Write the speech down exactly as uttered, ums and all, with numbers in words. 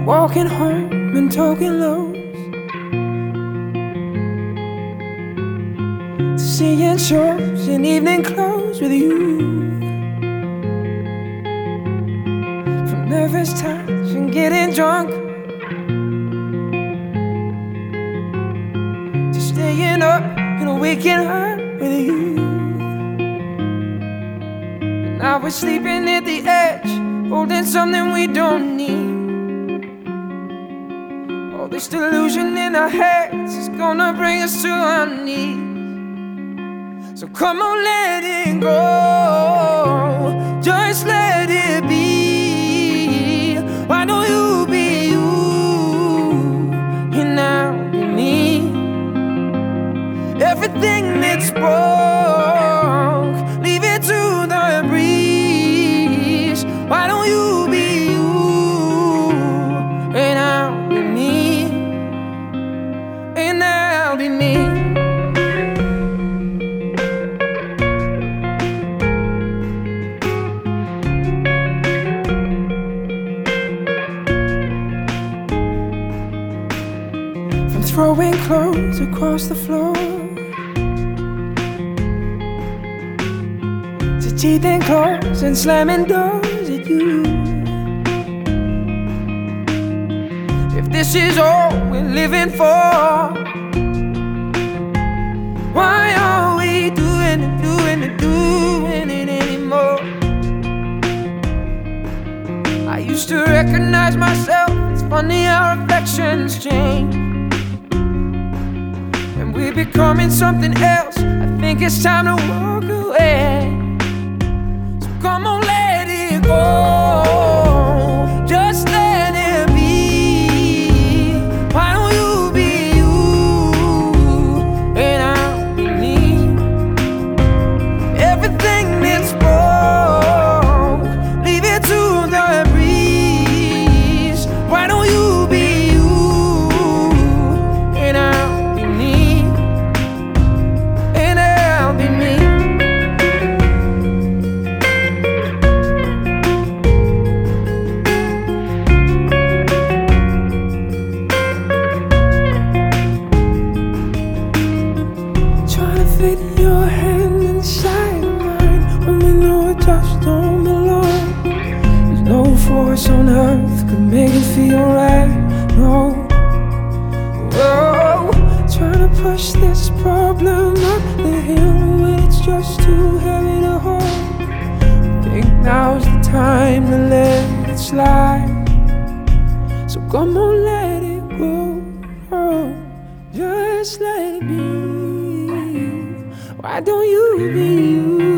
walking home and talking lows, to seeing shows in evening clothes with you, from nervous touch and getting drunk, to staying up and waking up with you. And now we're sleeping at the edge, holding something we don't need. All this delusion in our heads is gonna bring us to our knees. So come on, let it go, just let it be. Why don't you be you, and I'll be me? Everything that's broke, leave it to the breeze. Why don't you be you, and I'll be me, and I'll be me. From throwing clothes across the floor, to teething claws and slamming doors at you. If this is all we're living for, why are we doing it, doing it, doing it anymore? I used to recognize myself, it's funny how reflections change. When we're becoming something else, I think it's time to walk away. So come on, let it go, just let it be. Why don't you be you, and I'll be me? Everything that's broke, leave it to the breeze. Why don't you be you, and I'll be me, and I'll be me. Trying to fit your hand inside of mine when we know it just don't belong. There's no force on earth could make it feel right. No. Whoa. Trying to push this problem up the hill when it's just too heavy to hold. I think now's the time to let it slide. So come on, let it go, oh, just let it be. Why don't you be you?